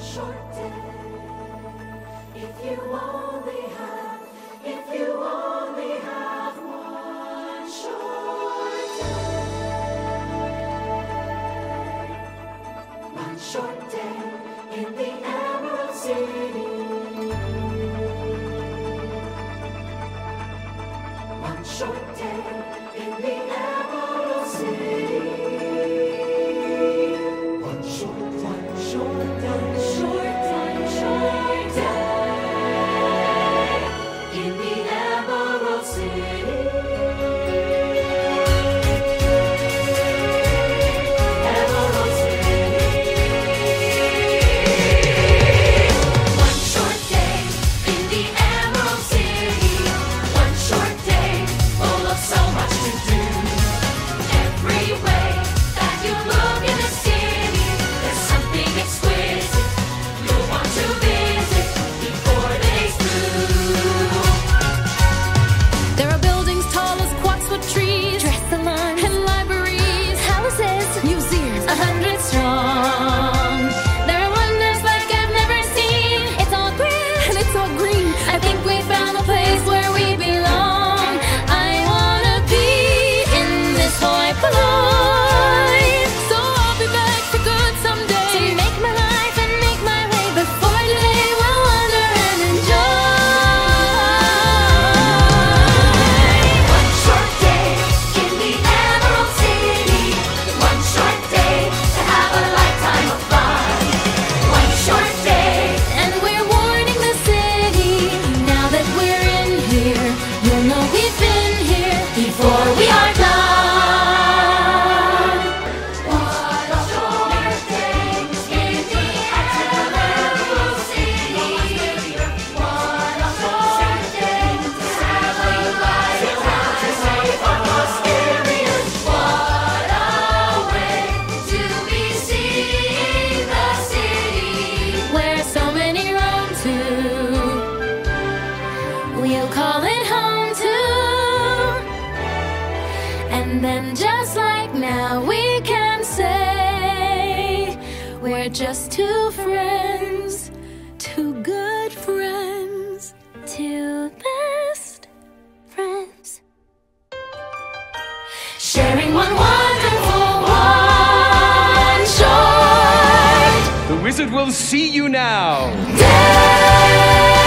short day. If you only have one short day. One short day in the Emerald City. One short day in the Emerald City. One short day in the Emerald City. Emerald City. One short day in the Emerald City. One short day full of so much to do. Every way that you look in the city, there's something exquisite you'll want to visit before the day's through. There are buildings tall as quaxwood trees, dress salons and libraries, houses, museums, 100 strong. There are wonders like I've never seen. It's all grand and it's all green. I think we found a place where we belong. I wanna be in this hoi polloi. So I'll be back for good someday to make my life and make my way before today we'll wander and enjoy. One short day in the Emerald City. One short day to have a lifetime of fun. One short day. And we're warning the city, now that we're in here, you'll know we've been here before we are done. What a short day in the Emerald City. What a short day to have a lifetime of experience. What a way to be seeing the city. Where so many roam to, we'll call it home too. And then just like now we can say we're just two friends, two good friends, two best friends, sharing one wonderful one short The wizard will see you now. day.